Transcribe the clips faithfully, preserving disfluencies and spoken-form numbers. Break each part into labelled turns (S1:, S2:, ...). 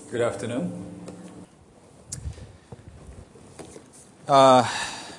S1: Good afternoon. Uh,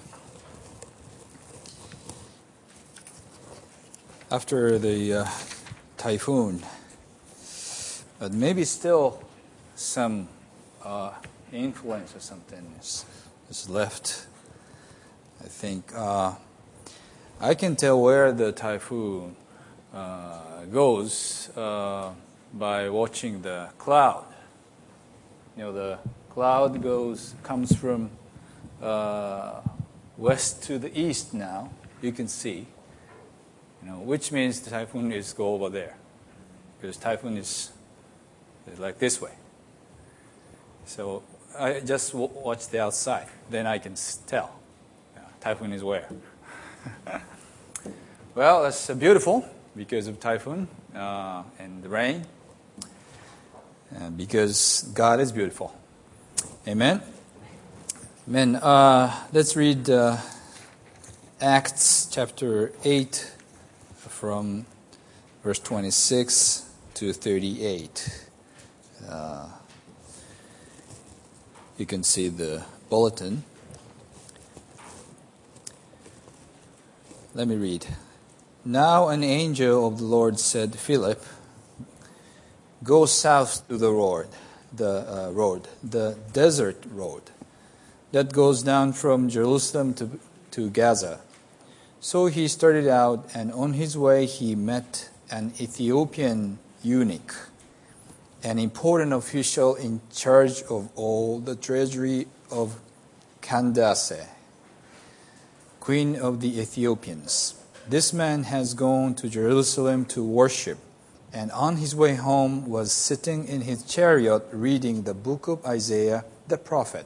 S1: after the uh, typhoon, but maybe still some uh, influence or something is, is left. I think uh, I can tell where the typhoon uh, goes uh, by watching the cloud. You know, the cloud goes comes from uh, west to the east now. You can see, you know, which means the typhoon is go over there, because typhoon is, is like this way. So I just w- watch the outside, then I can tell yeah, typhoon is where. Well, it's uh, beautiful because of typhoon uh, and the rain. Uh, because God is beautiful. Amen? Amen. Uh, let's read uh, Acts chapter eight from verse twenty-six to thirty-eight. Uh, you can see the bulletin. Let me read. Now an angel of the Lord said to Philip, "Go south to the road, the uh, road, the desert road that goes down from Jerusalem to to Gaza." So he started out, and on his way he met an Ethiopian eunuch, an important official in charge of all the treasury of Candace, queen of the Ethiopians. This man has gone to Jerusalem to worship, and on his way home was sitting in his chariot reading the book of Isaiah the prophet.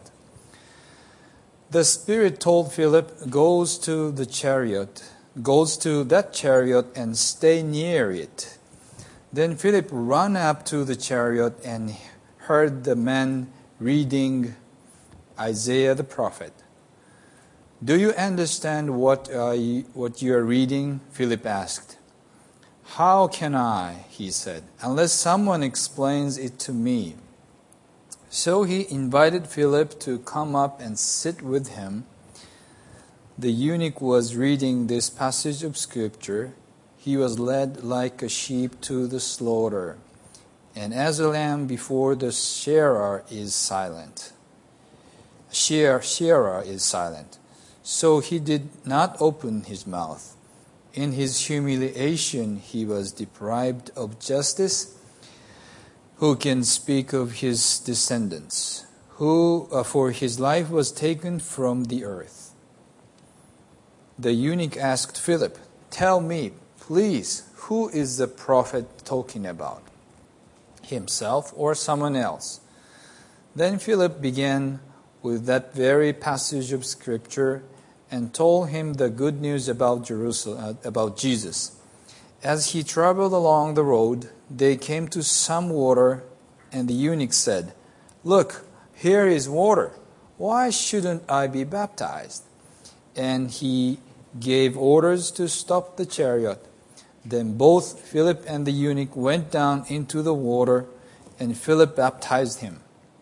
S1: The Spirit told Philip, goes to the chariot, goes to that chariot and stay near it. Then Philip ran up to the chariot and heard the man reading Isaiah the prophet. "Do you understand what uh, you, what you are reading?" Philip asked. "How can I," he said, "unless someone explains it to me?" So he invited Philip to come up and sit with him. The eunuch was reading this passage of Scripture. He was led like a sheep to the slaughter, and as a lamb before the shearer is silent. Shear, shearer is silent. So he did not open his mouth. In his humiliation, he was deprived of justice. Who can speak of his descendants? Who, uh, for his life was taken from the earth. The eunuch asked Philip, "Tell me, please, who is the prophet talking about? Himself or someone else?" Then Philip began with that very passage of Scripture and told him the good news about Jerusalem, uh, about Jesus. As he traveled along the road, they came to some water, and the eunuch said, "Look, here is water. Why shouldn't I be baptized?" And he gave orders to stop the chariot. Then both Philip and the eunuch went down into the water, and Philip baptized him.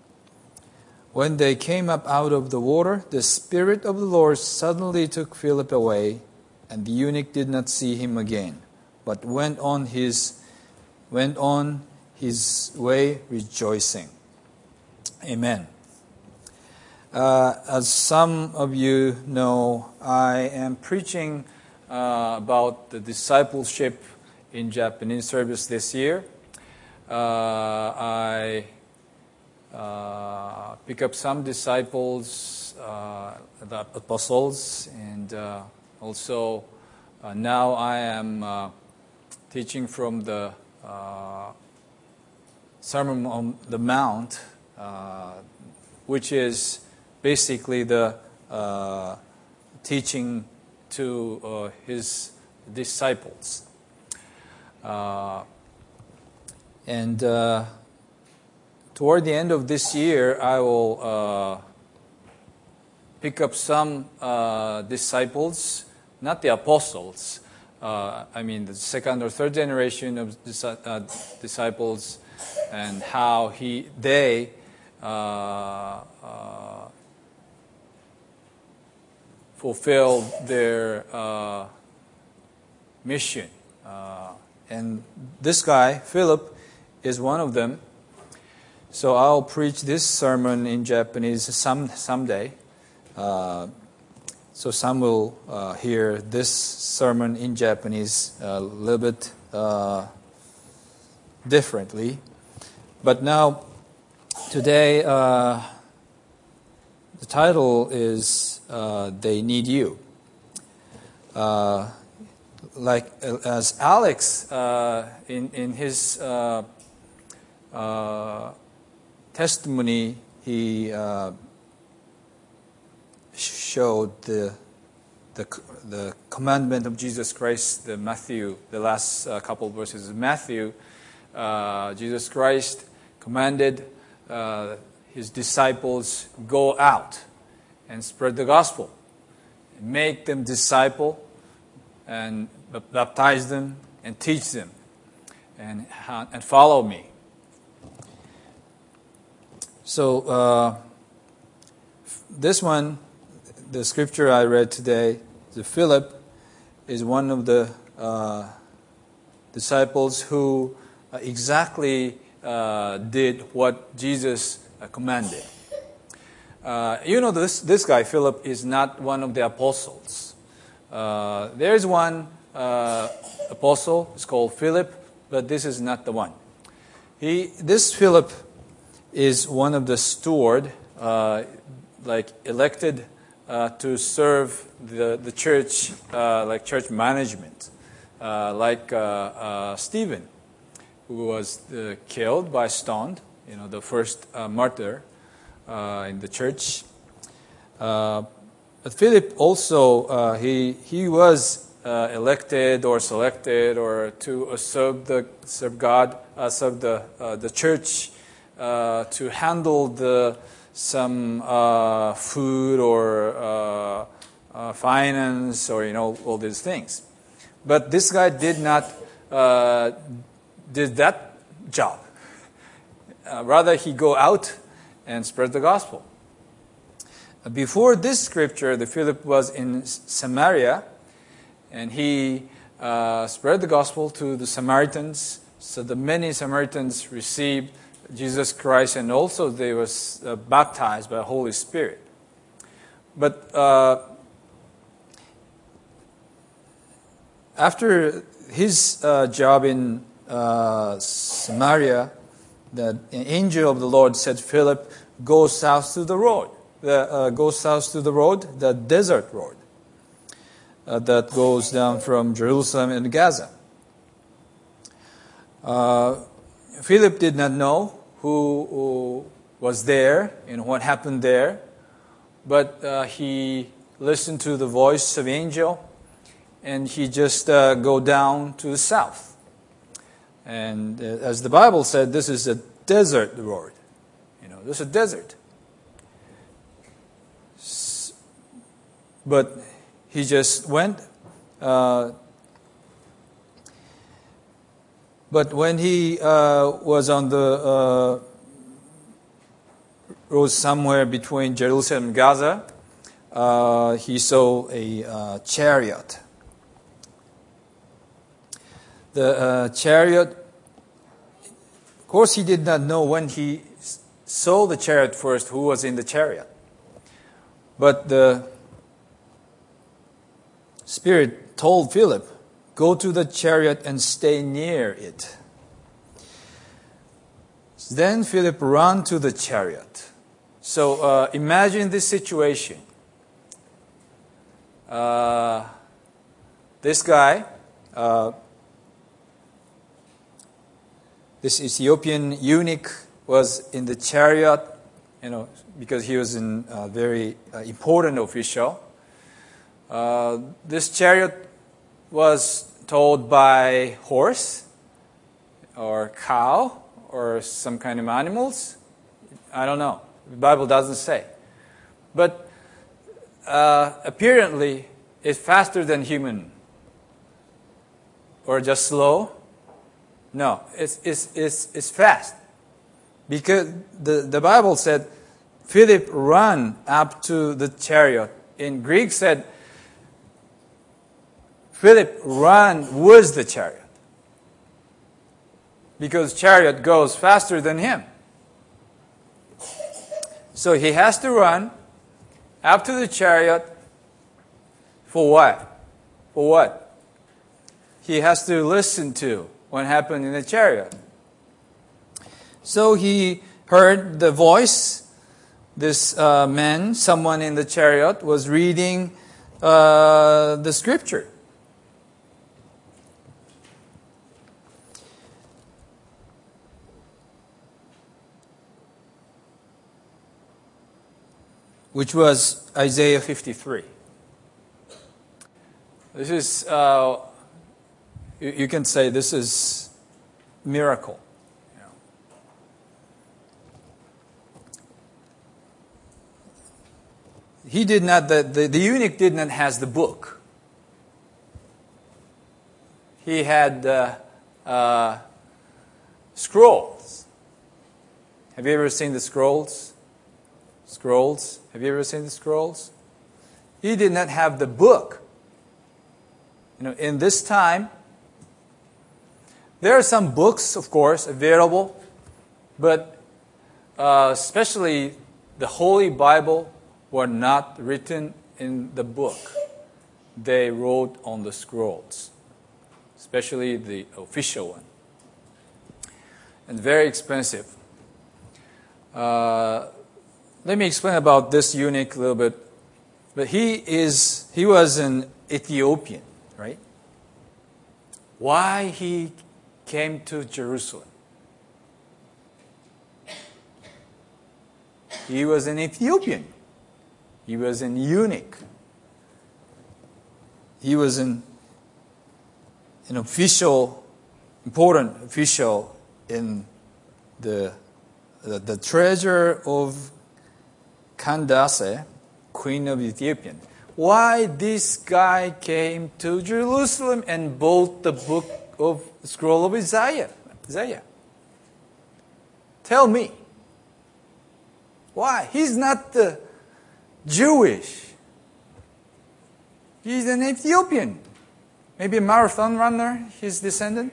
S1: When they came up out of the water, the Spirit of the Lord suddenly took Philip away, and the eunuch did not see him again, but went on his went on his way rejoicing. Amen. Uh, as some of you know, I am preaching uh, about the discipleship in Japanese service this year. Uh, I uh, pick up some disciples, uh, the apostles, and uh, also uh, now I am uh, teaching from the uh, Sermon on the Mount, uh, which is basically the uh, teaching to uh, his disciples. Uh, and uh, toward the end of this year, I will uh, pick up some uh, disciples, not the apostles, Uh, I mean, the second or third generation of dis- uh, disciples and how he they uh, uh, fulfilled their uh, mission. Uh, and this guy, Philip, is one of them. So I'll preach this sermon in Japanese some someday. Uh, so some will uh, hear this sermon in Japanese a little bit uh, differently. But now, today, uh, the title is uh, They Need You. Uh, like as Alex, uh, in, in his uh, uh, testimony, he uh, showed the, the the commandment of Jesus Christ, the Matthew, the last uh, couple of verses of Matthew. Uh, Jesus Christ commanded uh, his disciples, go out and spread the gospel, make them disciple, and baptize them and teach them, and and follow me. So uh, this one, the scripture I read today, the Philip, is one of the uh, disciples who uh, exactly uh, did what Jesus uh, commanded. Uh, you know, this this guy Philip is not one of the apostles. Uh, there is one uh, apostle. It's called Philip, but this is not the one. He this Philip is one of the steward, uh, like elected uh, to serve the the church, uh, like church management, uh, like uh, uh, Stephen, who was uh, killed by stoned. You know, the first uh, martyr uh, in the church. Uh, but Philip also uh, he he was uh, elected or selected or to uh, serve the serve God, uh, serve the uh, the church. Uh, to handle the some uh, food or uh, uh, finance or you know all these things, but this guy did not uh, did that job. Uh, rather, he go out and spread the gospel. Before this scripture, the Philip was in Samaria, and he uh, spread the gospel to the Samaritans. So the many Samaritans received Jesus Christ, and also they were uh, baptized by the Holy Spirit. But uh, after his uh, job in uh, Samaria, the angel of the Lord said, "Philip, go south to the road. The, uh, go south to the road, the desert road uh, that goes down from Jerusalem and Gaza." Uh, Philip did not know who, who was there and what happened there, but uh, he listened to the voice of angel, and he just uh, go down to the south. And uh, as the Bible said, this is a desert road. You know, this is a desert. S- but he just went. Uh, But when he uh, was on the uh, road somewhere between Jerusalem and Gaza, uh, he saw a uh, chariot. The uh, chariot, of course, he did not know when he saw the chariot first who was in the chariot. But the Spirit told Philip, "Go to the chariot and stay near it." Then Philip ran to the chariot. So uh, imagine this situation. Uh, this guy, uh, this Ethiopian eunuch, was in the chariot, you know, because he was a uh, very uh, important official. Uh, this chariot was towed by horse or cow or some kind of animals. I don't know. The Bible doesn't say. But uh, apparently it's faster than human. Or just slow. No, it's, it's, it's, it's fast. Because the, the Bible said, Philip ran up to the chariot. In Greek said, Philip ran with the chariot. Because chariot goes faster than him. So he has to run up to the chariot for what? For what? He has to listen to what happened in the chariot. So he heard the voice. This uh, man, someone in the chariot, was reading uh, the scripture. Which was Isaiah fifty-three. This is, uh, you, you can say this is miracle. You know. He did not, the, the, the eunuch did not have the book. He had uh, uh, scrolls. Have you ever seen the scrolls? Scrolls. Have you ever seen the scrolls? He did not have the book. You know, in this time, there are some books, of course, available, but uh, especially the Holy Bible were not written in the book. They wrote on the scrolls, especially the official one, and very expensive. Uh, Let me explain about this eunuch a little bit. But he is he was an Ethiopian, right? Why he came to Jerusalem? He was an Ethiopian. He was an eunuch. He was an an official, important official in the the, the treasure of Candace, queen of Ethiopia. Why this guy came to Jerusalem and bought the book of the scroll of Isaiah? Isaiah. Tell me. Why? He's not the Jewish. He's an Ethiopian. Maybe a marathon runner, his descendant.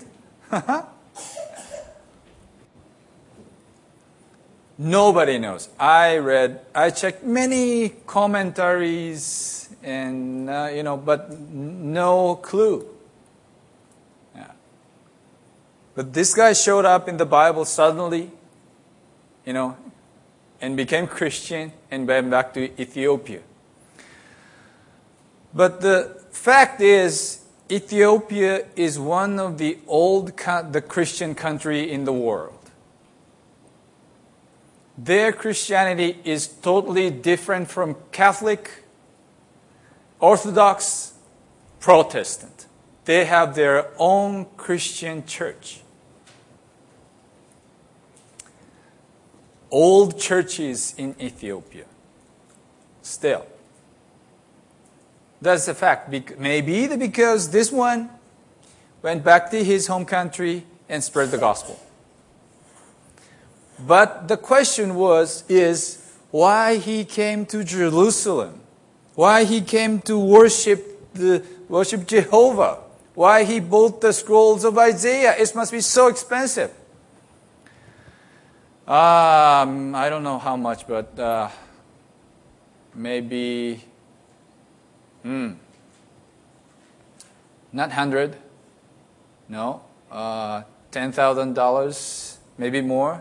S1: Nobody knows. I read, I checked many commentaries and, uh, you know, but no clue. Yeah. But this guy showed up in the Bible suddenly, you know, and became Christian and went back to Ethiopia. But the fact is, Ethiopia is one of the old, the Christian country in the world. Their Christianity is totally different from Catholic, Orthodox, Protestant. They have their own Christian church. Old churches in Ethiopia. Still. That's a fact. Maybe because this one went back to his home country and spread the gospel. But the question was, is why he came to Jerusalem, why he came to worship the worship Jehovah, why he bought the scrolls of Isaiah. It must be so expensive. Um, I don't know how much, but uh, maybe, hmm, not hundred, no, uh, ten thousand dollars, maybe more.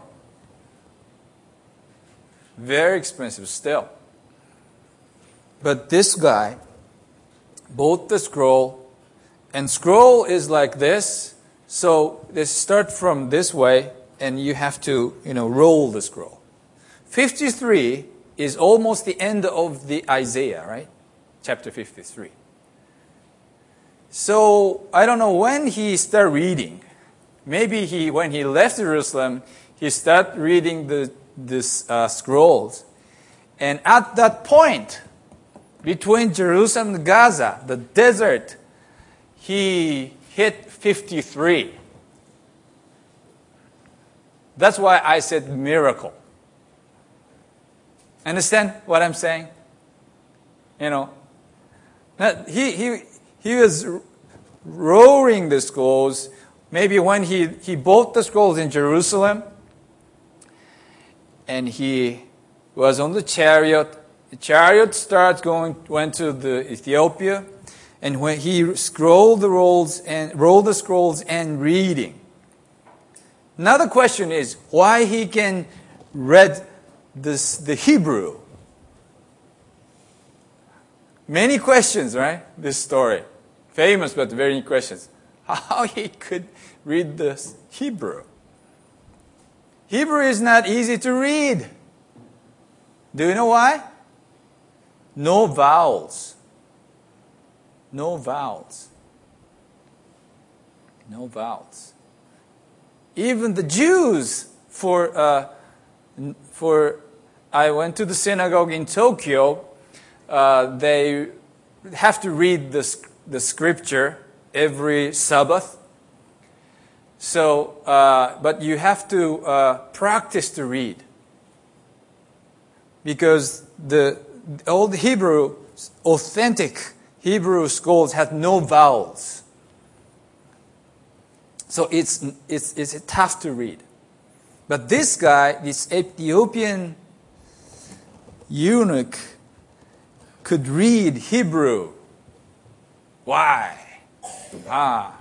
S1: Very expensive still. But this guy bought the scroll, and scroll is like this. So they start from this way, and you have to, you know, roll the scroll. fifty-three is almost the end of the Isaiah, right? Chapter fifty-three. So I don't know when he started reading. Maybe he, when he left Jerusalem, he started reading the this uh, scrolls. And at that point, between Jerusalem and Gaza, the desert, he hit fifty-three. That's why I said miracle. Understand what I'm saying? You know, he he he was rolling the scrolls. Maybe when he, he bought the scrolls in Jerusalem, and he was on the chariot. The chariot starts going went to the Ethiopia, and when he scrolled the rolls and rolled the scrolls and reading. Another question is why he can read this the Hebrew. Many questions, right? This story, famous but very questions. How he could read the Hebrew? Hebrew is not easy to read. Do you know why? No vowels. No vowels. No vowels. Even the Jews, for uh, for I went to the synagogue in Tokyo. Uh, they have to read the the scripture every Sabbath. So, uh, but you have to uh, practice to read. Because the old Hebrew, authentic Hebrew scrolls had no vowels. So it's, it's, it's tough to read. But this guy, this Ethiopian eunuch, could read Hebrew. Why? Ah.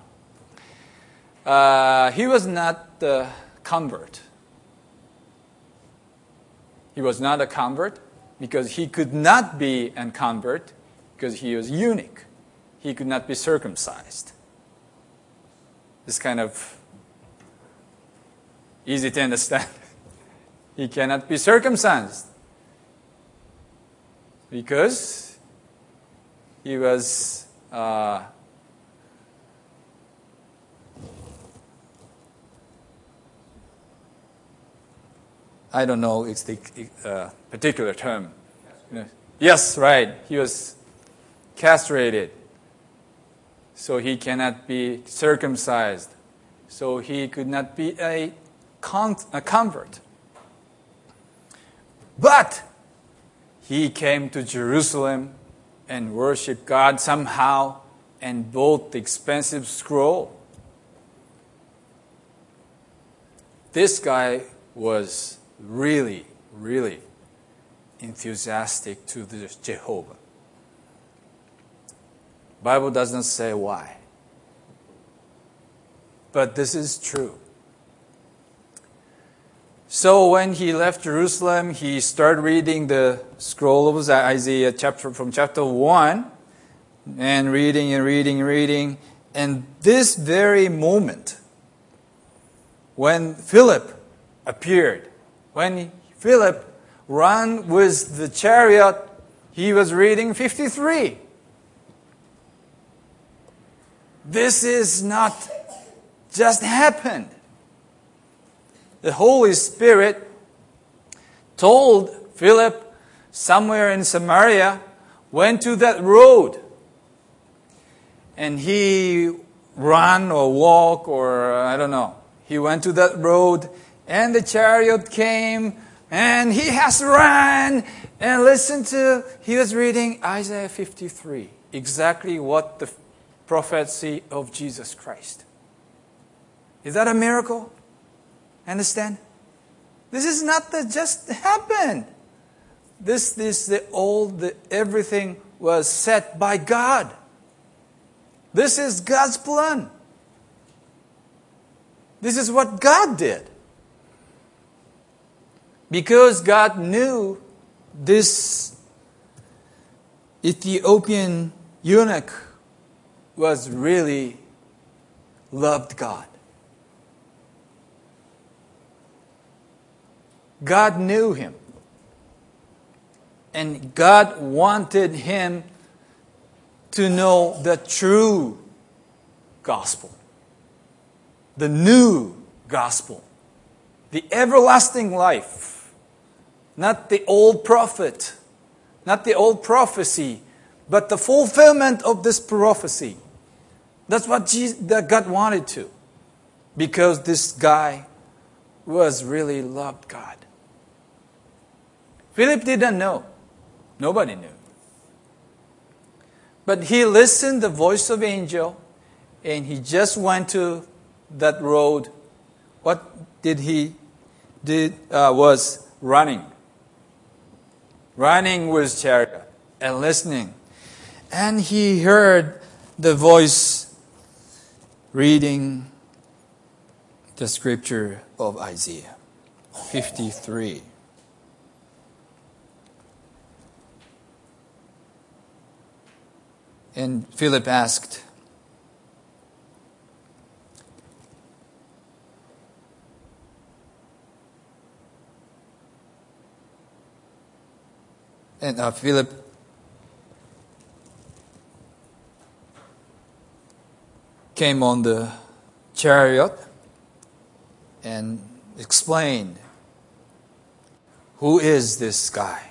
S1: Uh, he was not the convert. He was not a convert because he could not be a convert because he was eunuch. He could not be circumcised. This kind of easy to understand. He cannot be circumcised because he was uh, I don't know it's the uh, particular term. Yes, right. He was castrated. So he cannot be circumcised. So he could not be a, con- a convert. But he came to Jerusalem and worshiped God somehow and bought the expensive scroll. This guy was really, really enthusiastic to the Jehovah. Bible doesn't say why. But this is true. So when he left Jerusalem, he started reading the scroll of Isaiah chapter from chapter one, and reading and reading and reading. And this very moment, when Philip appeared, when Philip ran with the chariot, he was reading fifty-three. This is not just happened. The Holy Spirit told Philip somewhere in Samaria, went to that road. And he ran or walked or I don't know. He went to that road and the chariot came and he has run and listened to, he was reading Isaiah fifty-three. Exactly what the prophecy of Jesus Christ. Is that a miracle? Understand? This is not that just happened. This, this, the old, the, everything was set by God. This is God's plan. This is what God did. Because God knew this Ethiopian eunuch was really loved God. God knew him. And God wanted him to know the true gospel. The new gospel. The everlasting life. Not the old prophet. Not the old prophecy. But the fulfillment of this prophecy. That's what Jesus, that God wanted to. Because this guy was really loved God. Philip didn't know. Nobody knew. But he listened to the voice of angel, and he just went to that road. What did he did uh, was running. Running with chariot and listening. And he heard the voice reading the scripture of Isaiah fifty-three. And Philip asked, and uh, Philip came on the chariot and explained, who is this guy?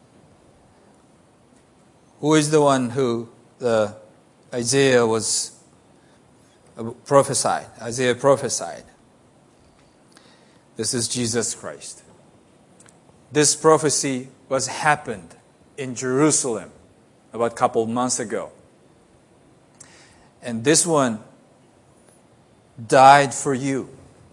S1: Who is the one who the Isaiah was prophesied? Isaiah prophesied. This is Jesus Christ. This prophecy was happened in Jerusalem about a couple months ago. And this one died for you.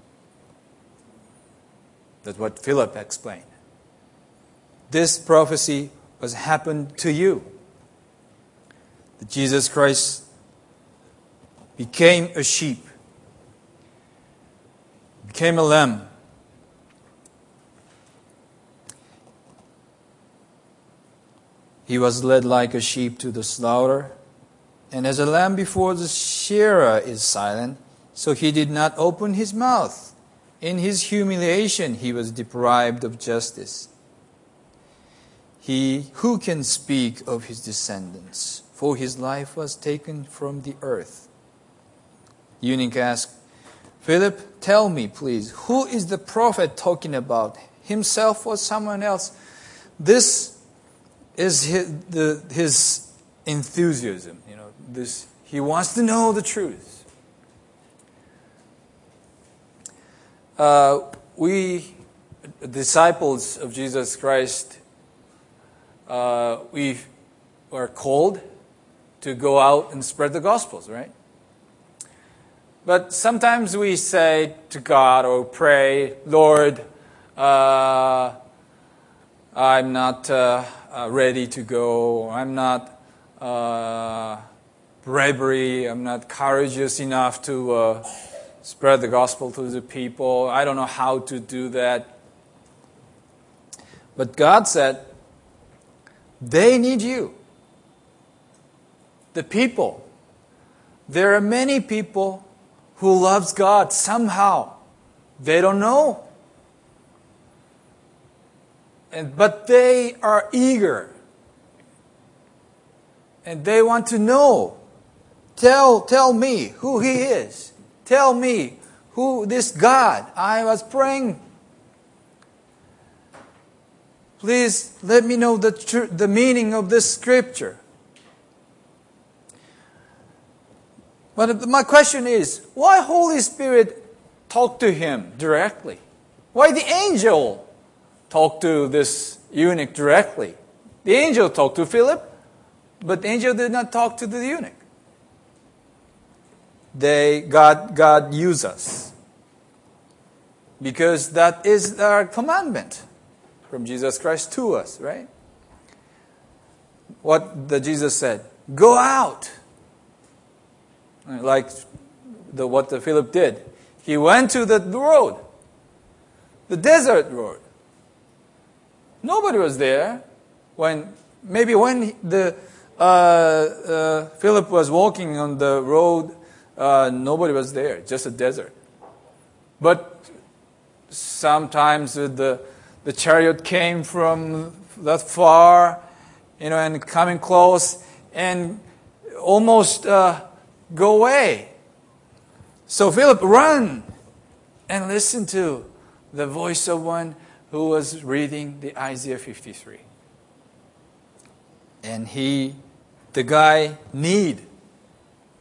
S1: That's what Philip explained. This prophecy was happened to you. That Jesus Christ became a sheep, became a lamb. He was led like a sheep to the slaughter, and as a lamb before the shearer is silent, so he did not open his mouth. In his humiliation he was deprived of justice. He who can speak of his descendants, for his life was taken from the earth. Eunuch asked, Philip, tell me please, who is the prophet talking about? Himself or someone else? This is his, the, his enthusiasm. You know, this he wants to know the truth. Uh, we, disciples of Jesus Christ, uh, we are called to go out and spread the Gospels, right? But sometimes we say to God or pray, Lord, uh, I'm not uh, uh, ready to go. I'm not uh, bravery. I'm not courageous enough to uh, spread the gospel to the people. I don't know how to do that. But God said, they need you. The people. There are many people who loves God somehow. They don't know. And, but they are eager. And they want to know. Tell, tell me who He is. Tell me who this God I was praying. Please let me know the tr- the meaning of this scripture. But my question is, why Holy Spirit talk to him directly? Why the angel talk to this eunuch directly? The angel talked to Philip, but the angel did not talk to the eunuch. They God God used us. Because that is our commandment from Jesus Christ to us, right? What the Jesus said, go out. Like the, what the Philip did. He went to the road, the desert road. Nobody was there. When maybe when the uh, uh, Philip was walking on the road, uh, nobody was there. Just a desert. But sometimes the the chariot came from that far, you know, and coming close and almost. Uh, Go away. So Philip ran and listened to the voice of one who was reading the Isaiah fifty-three. And he, the guy, need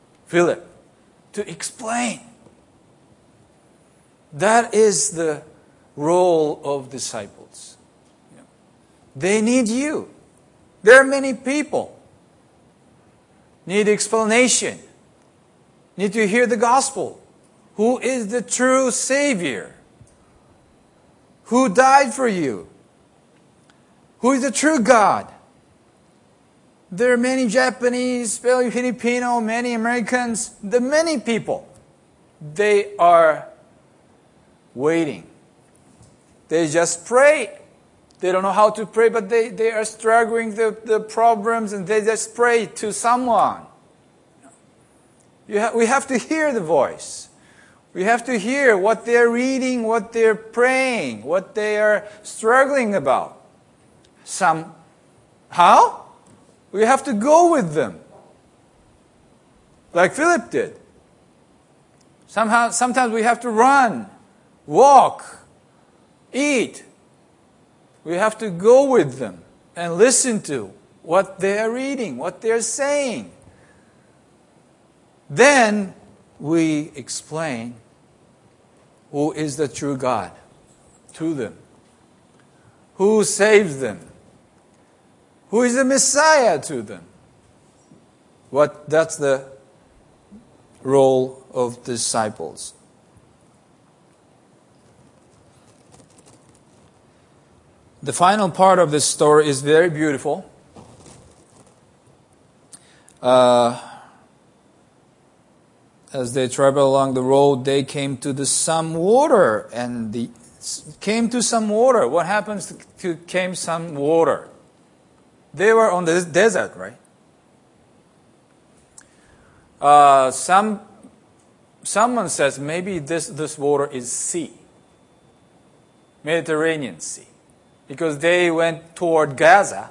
S1: Philip to explain. That is the role of disciples. They need you. There are many people need explanation, need to hear the gospel. Who is the true Savior? Who died for you? Who is the true God? There are many Japanese, Filipino, many Americans, the many people. They are waiting. They just pray. They don't know how to pray, but they, they are struggling with the, the problems, and they just pray to someone. You ha- we have to hear the voice. We have to hear what they're reading, what they're praying, what they are struggling about. Some, how? We have to go with them. Like Philip did. Somehow, sometimes we have to run, walk, eat. We have to go with them and listen to what they are reading, what they are saying. Then we explain who is the true God to them, who saves them, who is the Messiah to them. What that's the role of disciples. The final part of this story is very beautiful. Uh, as they traveled along the road, they came to the some water, and the came to some water. What happens to, to came some water? They were on the desert, right? Uh, some someone says maybe this this water is sea, Mediterranean Sea. Because they went toward Gaza.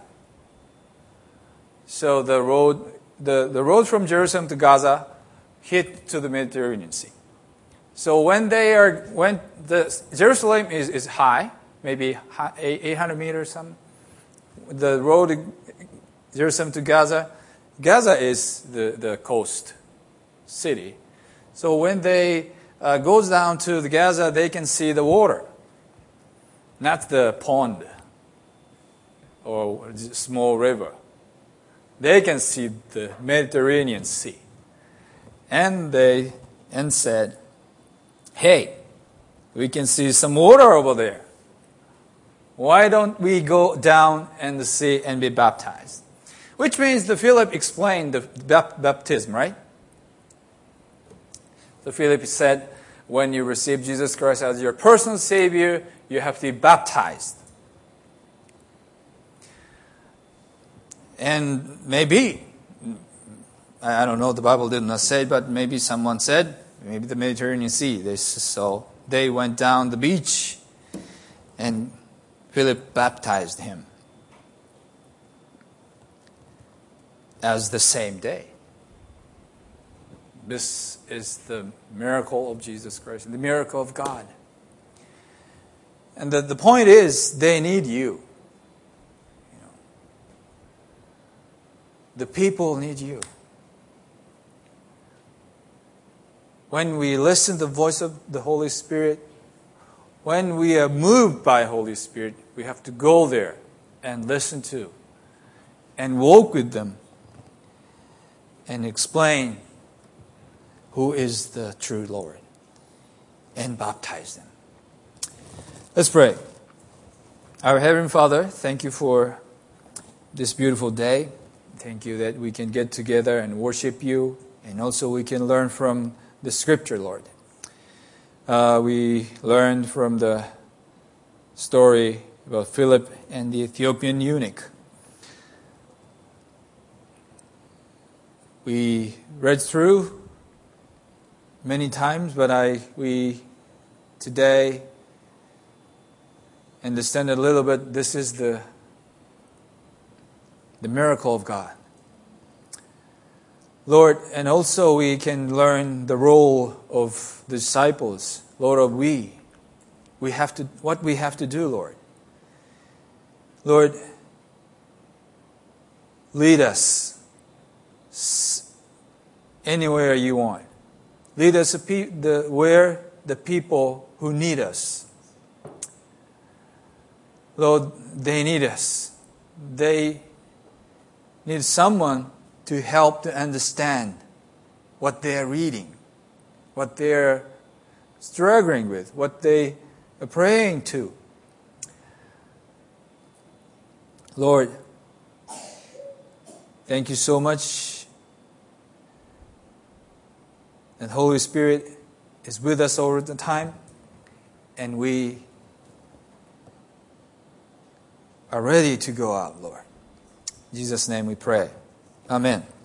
S1: So the road, the, the road from Jerusalem to Gaza hit to the Mediterranean Sea. So when they are, when the Jerusalem is, is high, maybe eight hundred meters, some, the road Jerusalem to Gaza, Gaza is the, the coast city. So when they uh, goes down to the Gaza, they can see the water. Not the pond or small river. They can see the Mediterranean Sea. And they and said, hey, we can see some water over there. Why don't we go down in the sea and be baptized? Which means the Philip explained the baptism, right? So Philip said, when you receive Jesus Christ as your personal Savior, you have to be baptized. And maybe, I don't know, the Bible did not say, but maybe someone said, maybe the Mediterranean Sea. They, so they went down the beach, and Philip baptized him as the same day. This is the miracle of Jesus Christ, the miracle of God. And the, the point is, they need you. You know, the people need you. When we listen to the voice of the Holy Spirit, when we are moved by Holy Spirit, we have to go there and listen to and walk with them and explain who is the true Lord and baptize them. Let's pray. Our Heavenly Father, thank you for this beautiful day. Thank you that we can get together and worship you, and also we can learn from the Scripture, Lord. Uh, we learned from the story about Philip and the Ethiopian eunuch. We read through many times, but I we today understand a little bit. This is the the miracle of God, Lord, and also we can learn the role of the disciples, Lord. Of we, we have to what we have to do, Lord. Lord, lead us anywhere you want. Lead us the, where the people who need us. Lord, they need us. They need someone to help to understand what they're reading, what they're struggling with, what they are praying to. Lord, thank you so much. And Holy Spirit is with us all the time. And we are ready to go out, Lord. In Jesus' name we pray. Amen.